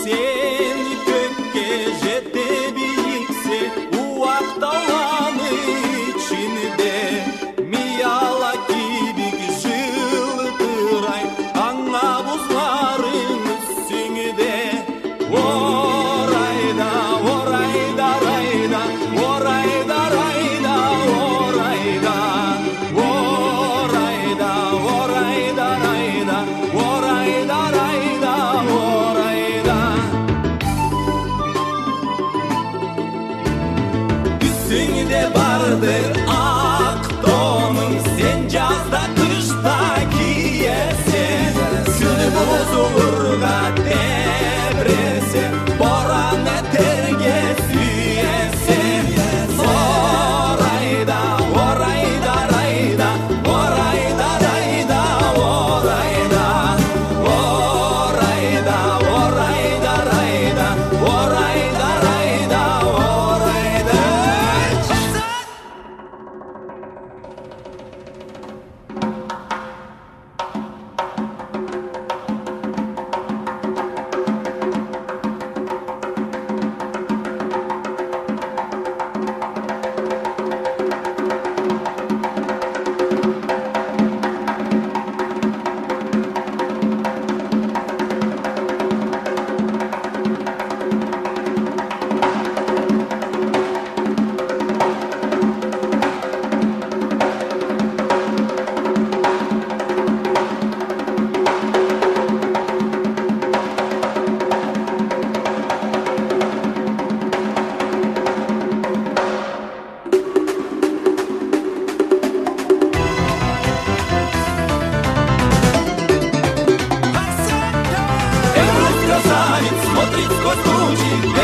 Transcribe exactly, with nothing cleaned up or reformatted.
Sen kökке jete biyikse uak даланы içinde miyala kibik жылтырай аңа бузларың үстіңде орайда орайда райда орайда райда орайда орайда орайда райда орайда райда орайда үстіңде бардыр ақ тоның сен жазда қышта киесің күні бұзылырға тебіресің боран етерге сүйесің орайда орайда райда орайда райда орайда орайда орайда райда орайда райда орайда Эврос красавец смотрит сквозь тучи.